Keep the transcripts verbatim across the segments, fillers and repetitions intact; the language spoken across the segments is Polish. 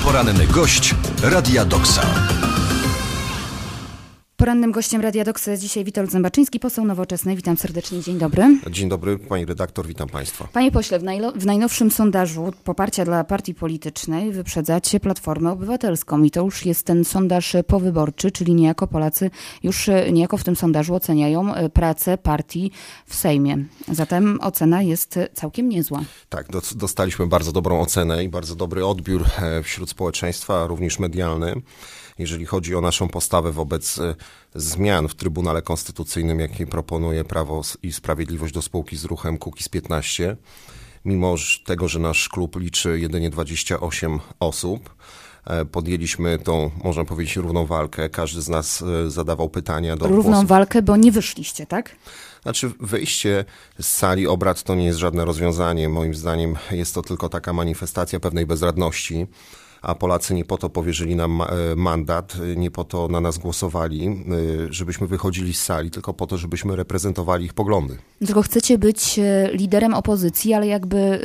Poranny gość Radia Doksa. Porannym gościem Radia Doksa jest dzisiaj Witold Zębaczyński, poseł Nowoczesnej. Witam serdecznie, dzień dobry. Dzień dobry, pani redaktor, witam państwa. Panie pośle, w, najlo- w najnowszym sondażu poparcia dla partii politycznej wyprzedzacie Platformę Obywatelską i to już jest ten sondaż powyborczy, czyli niejako Polacy już niejako w tym sondażu oceniają pracę partii w Sejmie. Zatem ocena jest całkiem niezła. Tak, do, dostaliśmy bardzo dobrą ocenę i bardzo dobry odbiór wśród społeczeństwa, również medialny. Jeżeli chodzi o naszą postawę wobec zmian w Trybunale Konstytucyjnym, jakie proponuje Prawo i Sprawiedliwość do spółki z ruchem Kukiz piętnaście, mimo tego, że nasz klub liczy jedynie dwadzieścia osiem osób, podjęliśmy tą, można powiedzieć, równą walkę. Każdy z nas zadawał pytania do Równą głosów. walkę, bo nie wyszliście, tak? Znaczy wyjście z sali obrad to nie jest żadne rozwiązanie. Moim zdaniem jest to tylko taka manifestacja pewnej bezradności. A Polacy nie po to powierzyli nam mandat, nie po to na nas głosowali, żebyśmy wychodzili z sali, tylko po to, żebyśmy reprezentowali ich poglądy. Tylko chcecie być liderem opozycji, ale jakby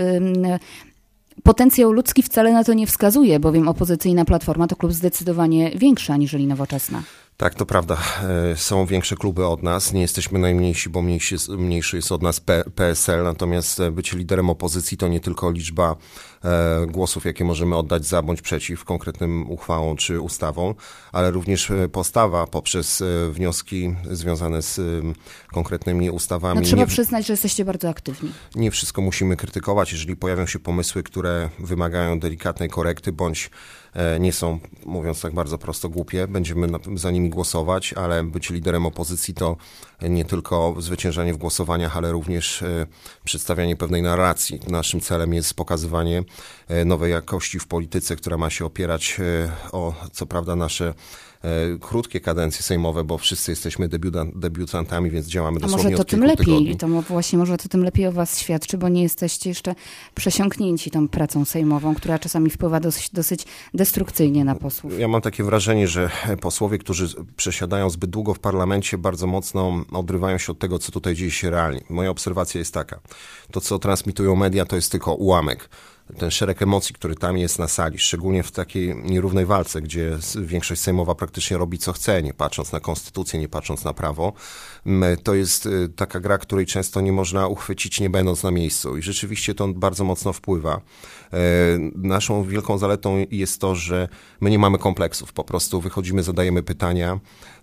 potencjał ludzki wcale na to nie wskazuje, bowiem opozycyjna Platforma to klub zdecydowanie większy aniżeli Nowoczesna. Tak, to prawda. Są większe kluby od nas. Nie jesteśmy najmniejsi, bo mniejszy, mniejszy jest od nas P- PSL. Natomiast bycie liderem opozycji to nie tylko liczba e, głosów, jakie możemy oddać za bądź przeciw konkretnym uchwałom czy ustawom, ale również postawa poprzez e, wnioski związane z e, konkretnymi ustawami. No, trzeba nie, przyznać, że jesteście bardzo aktywni. Nie wszystko musimy krytykować. Jeżeli pojawią się pomysły, które wymagają delikatnej korekty bądź nie są, mówiąc tak bardzo prosto, głupie, będziemy za nimi głosować, ale być liderem opozycji to nie tylko zwyciężanie w głosowaniach, ale również przedstawianie pewnej narracji. Naszym celem jest pokazywanie nowej jakości w polityce, która ma się opierać o, co prawda, nasze krótkie kadencje sejmowe, bo wszyscy jesteśmy debiutant, debiutantami, więc działamy dosłownie od kilku tygodni. A może to tym lepiej, tygodni. to właśnie może to tym lepiej o was świadczy, bo nie jesteście jeszcze przesiąknięci tą pracą sejmową, która czasami wpływa dosyć, dosyć destrukcyjnie na posłów. Ja mam takie wrażenie, że posłowie, którzy przesiadają zbyt długo w parlamencie, bardzo mocno odrywają się od tego, co tutaj dzieje się realnie. Moja obserwacja jest taka. To, co transmitują media, to jest tylko ułamek. Ten szereg emocji, który tam jest na sali, szczególnie w takiej nierównej walce, gdzie większość sejmowa praktycznie robi co chce, nie patrząc na konstytucję, nie patrząc na prawo, to jest taka gra, której często nie można uchwycić, nie będąc na miejscu. I rzeczywiście to bardzo mocno wpływa. Naszą wielką zaletą jest to, że my nie mamy kompleksów. Po prostu wychodzimy, zadajemy pytania,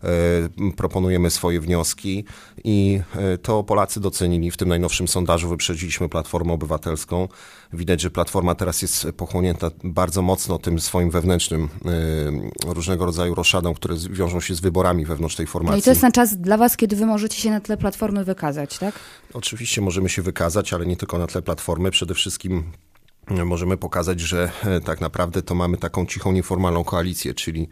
proponujemy swoje wnioski i to Polacy docenili. W tym najnowszym sondażu wyprzedziliśmy Platformę Obywatelską. Widać, że Platforma teraz jest pochłonięta bardzo mocno tym swoim wewnętrznym różnego rodzaju roszadą, które wiążą się z wyborami wewnątrz tej formacji. No i to jest ten czas dla was, kiedy wy możecie się na tle Platformy wykazać, tak? Oczywiście możemy się wykazać, ale nie tylko na tle Platformy. Przede wszystkim możemy pokazać, że tak naprawdę to mamy taką cichą, nieformalną koalicję, czyli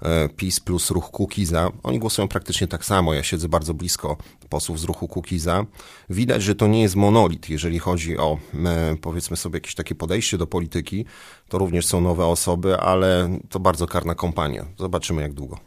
PiS plus ruch Kukiza. Oni głosują praktycznie tak samo. Ja siedzę bardzo blisko posłów z ruchu Kukiza. Widać, że to nie jest monolit. Jeżeli chodzi o, powiedzmy sobie, jakieś takie podejście do polityki, to również są nowe osoby, ale to bardzo karna kompania. Zobaczymy, jak długo.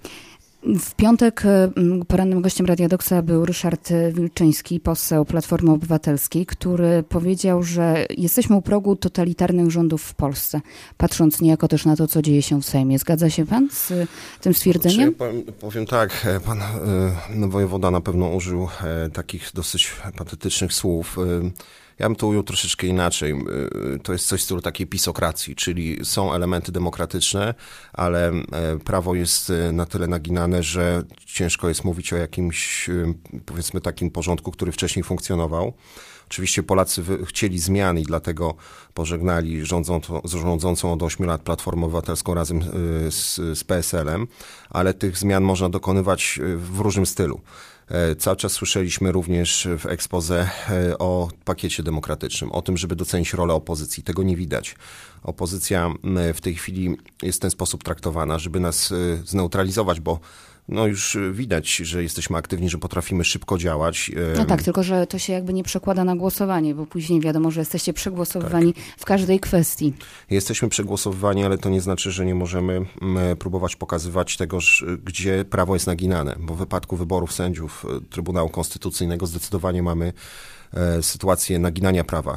W piątek porannym gościem Radia Doksa był Ryszard Wilczyński, poseł Platformy Obywatelskiej, który powiedział, że jesteśmy u progu totalitarnych rządów w Polsce, patrząc niejako też na to, co dzieje się w Sejmie. Zgadza się pan z tym stwierdzeniem? Ja powiem, powiem tak, pan no, wojewoda na pewno użył takich dosyć patetycznych słów. Ja bym to ujął troszeczkę inaczej. To jest coś w stylu takiej pisokracji, czyli są elementy demokratyczne, ale prawo jest na tyle naginane, że ciężko jest mówić o jakimś, powiedzmy, takim porządku, który wcześniej funkcjonował. Oczywiście Polacy chcieli zmian i dlatego pożegnali rządzącą, rządzącą od ośmiu lat Platformę Obywatelską razem z, z P S L-em, ale tych zmian można dokonywać w różnym stylu. Cały czas słyszeliśmy również w exposé o pakiecie demokratycznym, o tym, żeby docenić rolę opozycji. Tego nie widać. Opozycja w tej chwili jest w ten sposób traktowana, żeby nas zneutralizować, bo no już widać, że jesteśmy aktywni, że potrafimy szybko działać. No tak, tylko że to się jakby nie przekłada na głosowanie, bo później wiadomo, że jesteście przegłosowywani tak. w każdej kwestii. Jesteśmy przegłosowywani, ale to nie znaczy, że nie możemy próbować pokazywać tego, gdzie prawo jest naginane, bo w wypadku wyborów sędziów Trybunału Konstytucyjnego zdecydowanie mamy sytuację naginania prawa.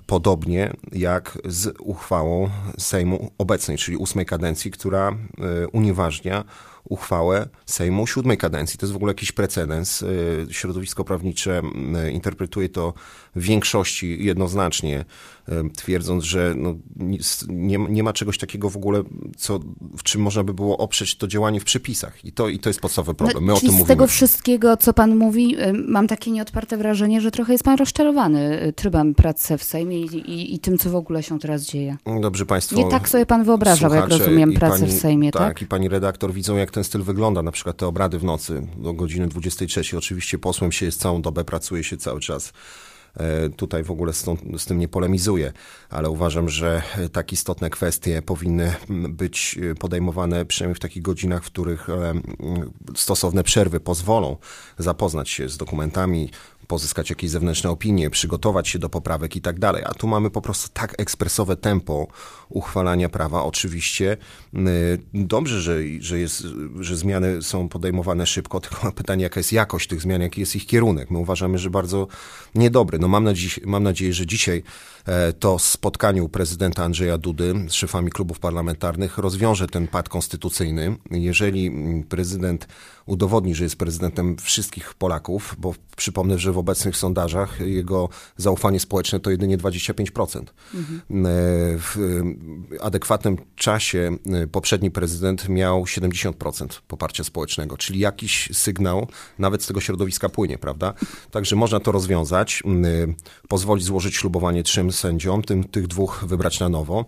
Podobnie jak z uchwałą Sejmu obecnej, czyli ósmej kadencji, która unieważnia uchwałę Sejmu siódmej kadencji. To jest w ogóle jakiś precedens. Środowisko prawnicze interpretuje to w większości jednoznacznie, twierdząc, że no nie, nie ma czegoś takiego w ogóle, co, w czym można by było oprzeć to działanie w przepisach. I to, i to jest podstawowy problem. My no, o tym z mówimy. Z tego wszystkiego, co pan mówi, mam takie nieodparte wrażenie, że trochę jest pan rozczarowany trybem pracy w Sejmie i, i, i tym, co w ogóle się teraz dzieje. Dobrze, państwo. Nie tak sobie pan wyobrażał, jak rozumiem, pracę pani, w Sejmie, tak? Tak, i pani redaktor widzą, jak ten styl wygląda. Na przykład te obrady w nocy do godziny dwudziestej trzeciej. Oczywiście posłem się jest całą dobę, pracuje się cały czas. Tutaj w ogóle z, tą, z tym nie polemizuję, ale uważam, że tak istotne kwestie powinny być podejmowane przynajmniej w takich godzinach, w których stosowne przerwy pozwolą zapoznać się z dokumentami, pozyskać jakieś zewnętrzne opinie, przygotować się do poprawek i tak dalej. A tu mamy po prostu tak ekspresowe tempo uchwalania prawa. Oczywiście dobrze, że, że, jest, że zmiany są podejmowane szybko, tylko pytanie, jaka jest jakość tych zmian, jaki jest ich kierunek. My uważamy, że bardzo niedobry. No mam, nadzieję, mam nadzieję, że dzisiaj to spotkanie u prezydenta Andrzeja Dudy z szefami klubów parlamentarnych rozwiąże ten pad konstytucyjny. Jeżeli prezydent udowodni, że jest prezydentem wszystkich Polaków, bo przypomnę, że w obecnych sondażach jego zaufanie społeczne to jedynie dwadzieścia pięć procent. Mhm. W adekwatnym czasie poprzedni prezydent miał siedemdziesiąt procent poparcia społecznego, czyli jakiś sygnał nawet z tego środowiska płynie, prawda? Także można to rozwiązać, pozwolić złożyć ślubowanie trzem sędziom, tym, tych dwóch wybrać na nowo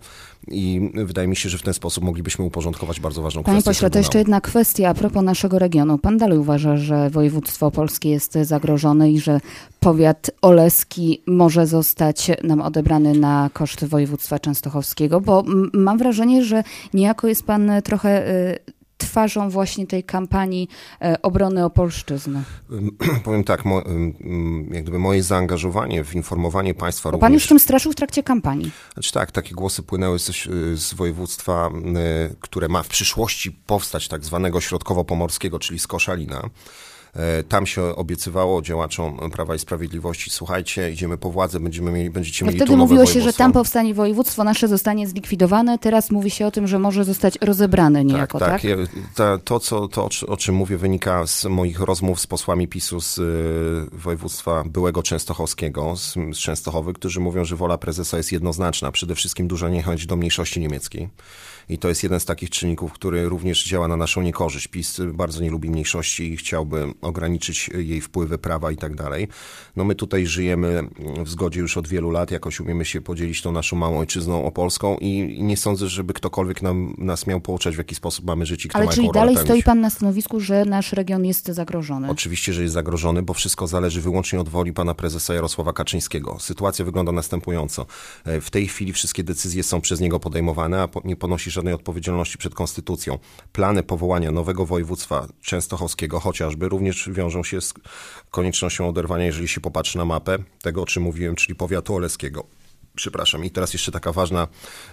i wydaje mi się, że w ten sposób moglibyśmy uporządkować bardzo ważną Panie kwestię. Panie pośle, to jeszcze jedna kwestia a propos naszego regionu. Pan dalej uważa, że województwo opolskie jest zagrożone i że powiat oleski może zostać nam odebrany na koszt województwa częstochowskiego, bo m- mam wrażenie, że niejako jest pan trochę y, twarzą właśnie tej kampanii y, obrony Opolszczyzny. Powiem tak, mo, jak gdyby moje zaangażowanie w informowanie państwa bo również... Pan już tym straszył w trakcie kampanii. Znaczy tak, takie głosy płynęły z, z województwa, y, które ma w przyszłości powstać tak zwanego środkowo-pomorskiego, czyli z Koszalina. Tam się obiecywało działaczom Prawa i Sprawiedliwości, słuchajcie, idziemy po władzę, będziemy mieli, będziecie mieli no tu nowe wtedy mówiło się, że województwo. tam powstanie województwo, nasze zostanie zlikwidowane, teraz mówi się o tym, że może zostać rozebrane niejako, tak? Tak, tak. Ja, to, co, to, o czym mówię, wynika z moich rozmów z posłami PiSu z y, województwa byłego częstochowskiego, z, z Częstochowy, którzy mówią, że wola prezesa jest jednoznaczna, przede wszystkim duża niechęć do mniejszości niemieckiej. I to jest jeden z takich czynników, który również działa na naszą niekorzyść. PiS bardzo nie lubi mniejszości i chciałby ograniczyć jej wpływy, prawa i tak dalej. No my tutaj żyjemy w zgodzie już od wielu lat, jakoś umiemy się podzielić tą naszą małą ojczyzną opolską i, i nie sądzę, żeby ktokolwiek nam, nas miał pouczać, w jaki sposób mamy żyć i kto Ale ma czyli jaką rolę dalej pełnić. stoi pan na stanowisku, że nasz region jest zagrożony? Oczywiście, że jest zagrożony, bo wszystko zależy wyłącznie od woli pana prezesa Jarosława Kaczyńskiego. Sytuacja wygląda następująco. W tej chwili wszystkie decyzje są przez niego podejmowane, a nie ponosi żadnej odpowiedzialności przed konstytucją. Plany powołania nowego województwa częstochowskiego chociażby również wiążą się z koniecznością oderwania, jeżeli się popatrzy na mapę, tego o czym mówiłem, czyli powiatu oleskiego. Przepraszam. I teraz jeszcze taka ważna,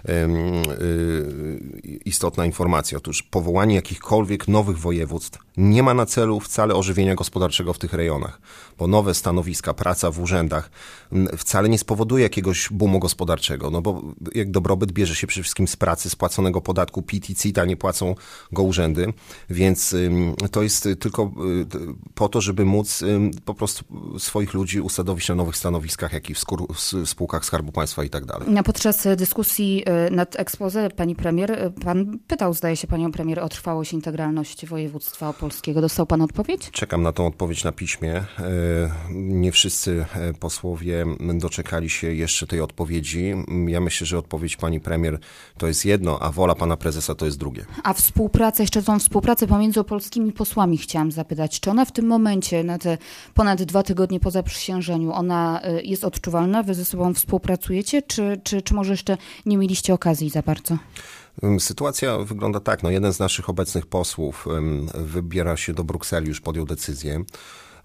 yy, istotna informacja. Otóż powołanie jakichkolwiek nowych województw nie ma na celu wcale ożywienia gospodarczego w tych rejonach, bo nowe stanowiska, praca w urzędach wcale nie spowoduje jakiegoś boomu gospodarczego, no bo jak dobrobyt bierze się przede wszystkim z pracy, z płaconego podatku P I T i C I T, a nie płacą go urzędy, więc yy, to jest tylko yy, po to, żeby móc yy, po prostu swoich ludzi usadowić na nowych stanowiskach, jak i w, skór- w spółkach Skarbu Państwa i tak dalej. Podczas dyskusji nad exposé pani premier, pan pytał, zdaje się, panią premier o trwałość i integralność województwa opolskiego. Dostał pan odpowiedź? Czekam na tą odpowiedź na piśmie. Nie wszyscy posłowie doczekali się jeszcze tej odpowiedzi. Ja myślę, że odpowiedź pani premier to jest jedno, a wola pana prezesa to jest drugie. A współpracę, jeszcze tą współpracę pomiędzy opolskimi posłami chciałam zapytać. Czy ona w tym momencie, na te ponad dwa tygodnie po zaprzysiężeniu, ona jest odczuwalna? Wy ze sobą współpracujecie? Czy, czy, czy może jeszcze nie mieliście okazji za bardzo? Sytuacja wygląda tak. No, jeden z naszych obecnych posłów wybiera się do Brukseli, już podjął decyzję.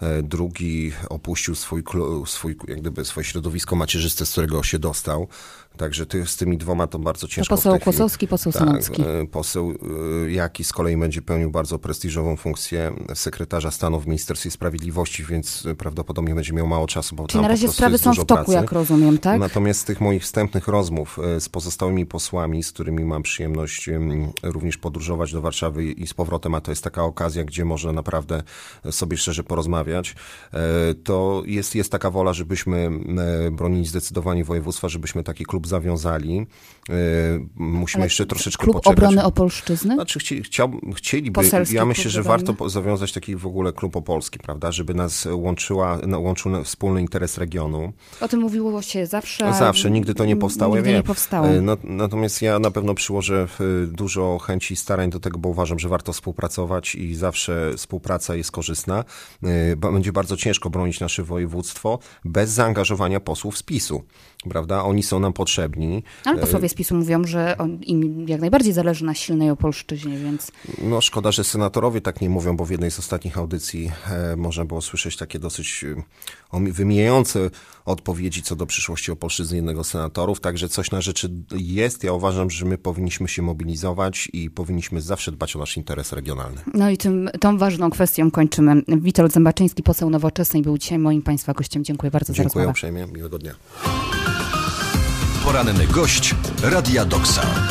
Drugi opuścił swój, swój, jak gdyby swoje środowisko macierzyste, z którego się dostał. Także ty, z tymi dwoma to bardzo ciężko. To poseł w tej chwili. Kłosowski, poseł tak, Sanocki. Poseł Jaki z kolei będzie pełnił bardzo prestiżową funkcję sekretarza stanu w Ministerstwie Sprawiedliwości, więc prawdopodobnie będzie miał mało czasu, bo Czyli tam na razie po prostu sprawy jest są dużo w toku, pracy. jak rozumiem, tak? Natomiast z tych moich wstępnych rozmów z pozostałymi posłami, z którymi mam przyjemność również podróżować do Warszawy i z powrotem, a to jest taka okazja, gdzie można naprawdę sobie szczerze porozmawiać, to jest, jest taka wola, żebyśmy bronili zdecydowanie województwa, żebyśmy taki klub zawiązali. Musimy Ale jeszcze troszeczkę klub poczekać. Obrony Opolszczyzny? Znaczy chci, chciał, chcieliby, Poselski ja myślę, klub że obrony? warto zawiązać taki w ogóle klub opolski, prawda, żeby nas łączyła, łączył wspólny interes regionu. O tym mówiło się zawsze. Zawsze, nigdy to nie powstało. Nigdy ja nie wiem. powstało. No, natomiast ja na pewno przyłożę dużo chęci i starań do tego, bo uważam, że warto współpracować i zawsze współpraca jest korzystna. Będzie bardzo ciężko bronić nasze województwo bez zaangażowania posłów z PiSu, prawda? Oni są nam potrzebni. Ale posłowie z PiSu mówią, że on, im jak najbardziej zależy na silnej Opolszczyźnie, więc... No szkoda, że senatorowie tak nie mówią, bo w jednej z ostatnich audycji e, można było słyszeć takie dosyć e, wymijające odpowiedzi co do przyszłości Opolszczyzny jednego z senatorów, także coś na rzeczy jest. Ja uważam, że my powinniśmy się mobilizować i powinniśmy zawsze dbać o nasz interes regionalny. No i tym, tą ważną kwestią kończymy. Witold Zębaczyński, poseł Nowoczesnej, był dzisiaj moim Państwa gościem. Dziękuję bardzo za rozmowę. Dziękuję uprzejmie, miłego dnia. Poranny gość Radia Doksa.